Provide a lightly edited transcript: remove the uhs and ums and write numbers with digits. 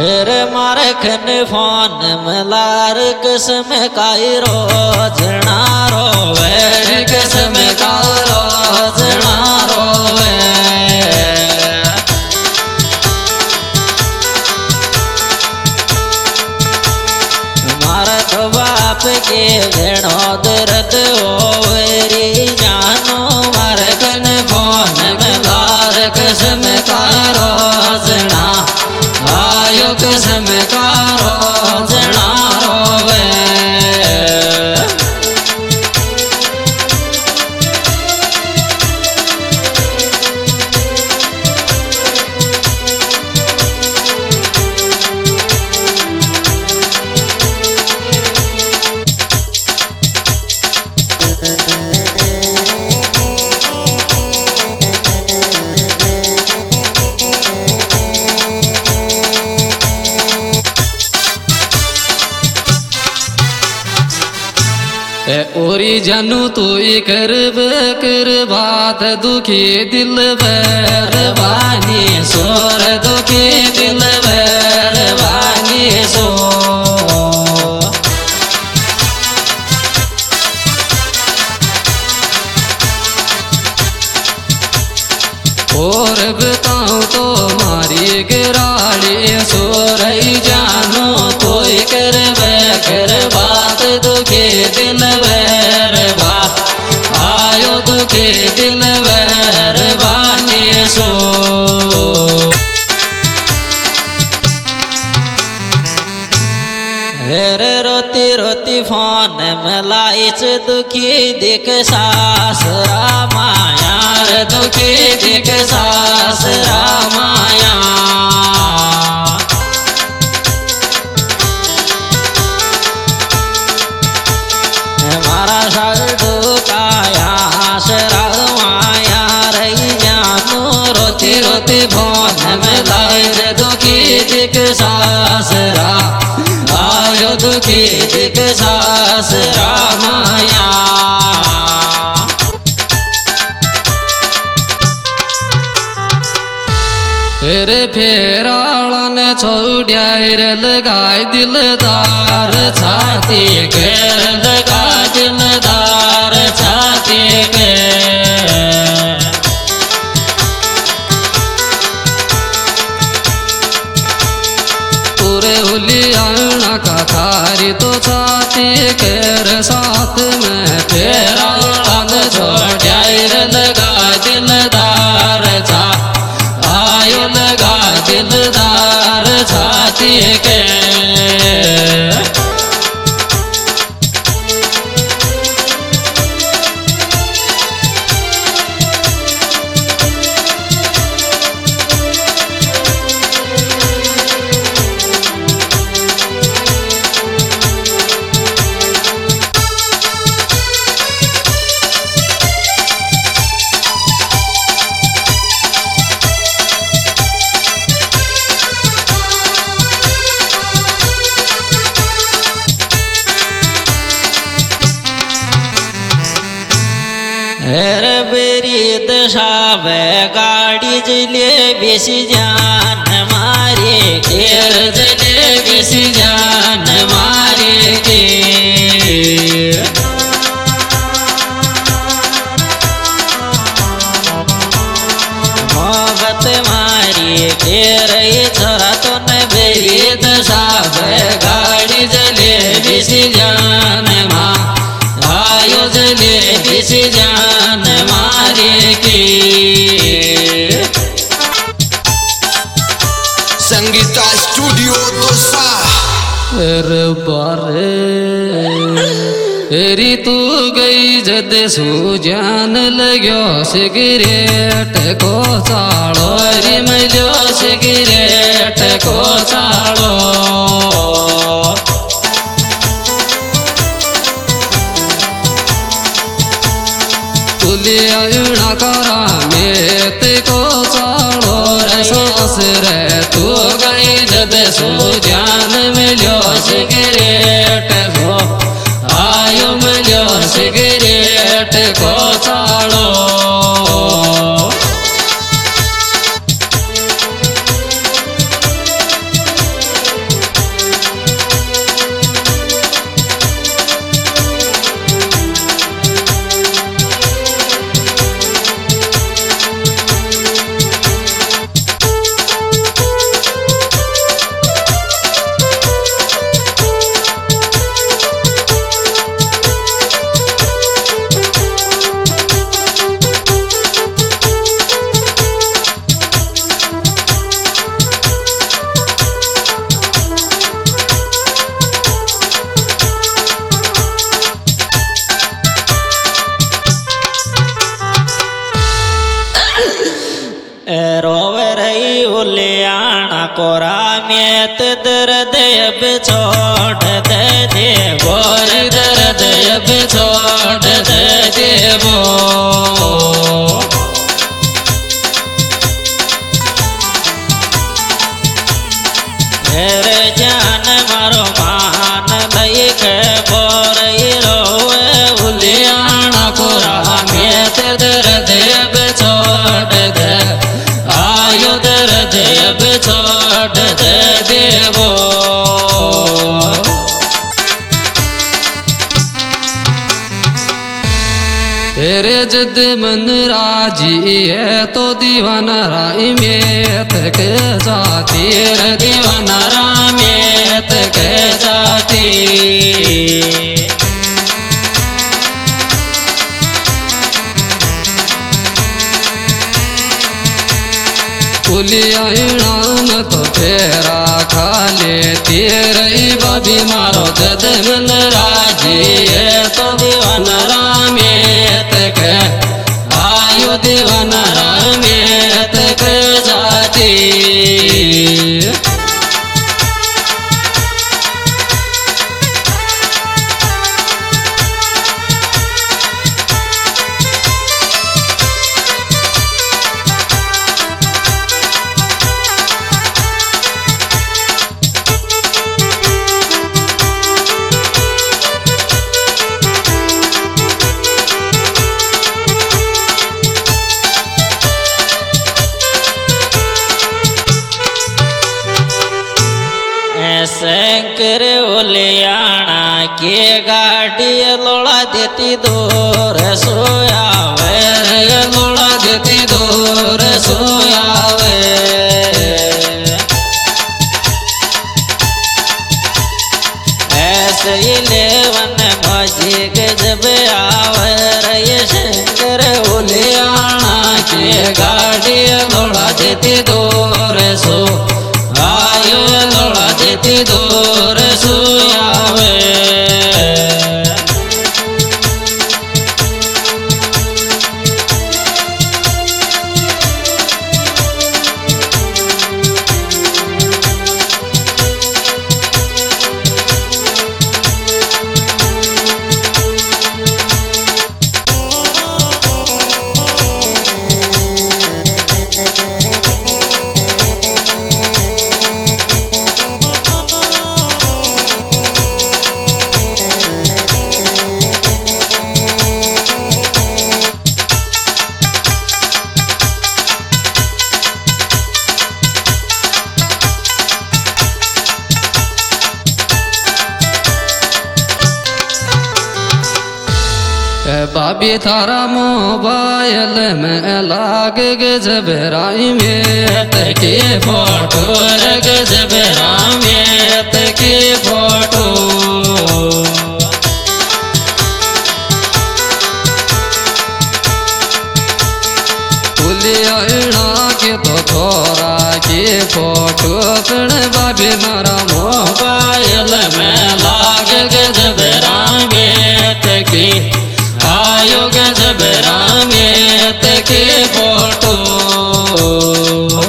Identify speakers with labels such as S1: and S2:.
S1: रे मारे खन फोन मलार कसम कायरो जनारो वे कसम कायरो जनारो वे मारा तो बाप के भेड़ो दर्द होरी जानो मारे खन फोन मलार कसम कायरो जना आयो कसम कारो जना रोवे ओरी जानू तू कर बात दुखी दिल बरबानी सोर दुखी दिल बरबानी सो और बताऊं तो मारी गिराली सोरई जानो तो कर बात दुखी दिल बरबा आयो दुखी दिल बरबानी सो रे रोती रोती फोन मलाइच दुखी दिख सास रामाया रे दुखी दिख सास रामाया मारा साधु काया शरामाया रही जानो रोती रोती फोन मलाई रे दुखी दिख सास आयो दुखी दिख सास रामाया फेरालन छोड़िया रे लगाए दिलदार छाती के लगाए दिलदार छाती के पूरे हुलियाना का थारी तो छाती के साथ में फेरालन छोड़िया रे लगाए दिलदार छा आयो लगा दिलदार छाती के रे बेरी दशा वे गाड़ी जले बेसी जान मारे घेर जले बेसी जान मारे के मोहब्बत मारी घेर छोरा तो न बेरी दशा वे गाड़ी जले बेसी जान माँ आयो जले बेसी जान मारे की
S2: संगीता स्टूडियो दोसा री तू गई जद सूजान लगो सिगरेट को चाड़ो री मिलो सिगरेट को चाड़ो तुलिया करा में को चाड़ो रे सांस रे तू गई जद सूजान मिलो सिगरेट को आयो मिलो सिगरेट को चाड़ो
S1: रोवे रही उलियाना कोरा में दर्द अब छोड़ दे देवो
S2: दर्द अब छोड़ दे देवो
S1: रे जान मारो मान लई के बोर रोवे
S2: उलियाना कोरा में दर्द अब छोड़ दे आयो दर्द अब छोड़ दे देवो तेरे जद मन राजी है तो दीवाना राई में तक जाती रे दीवाना राई में तक जाती कुलियाण तो फेरा खा ले तेरे बाबी मारो जद मन राजी है तो दीवाना राम तक आयो दीवाना राम तक जाती
S1: शंकर उलियाना के गाड़ी लोड़ा देती दूर सोया वे
S2: लोड़ा देती दूर सोया वे
S1: ऐसे ही लेवन मजी गजब आवे रे शंकर
S2: उलियाना के गाड़ी लोड़ा देती दूर सो आयो लोड़ा देती दूर सोयावे बाबी थारा मोबाइल में लाग गजबराई में तके फोटो गजबराई में तके फोटो पुलिया के तो थोड़ा के फोटो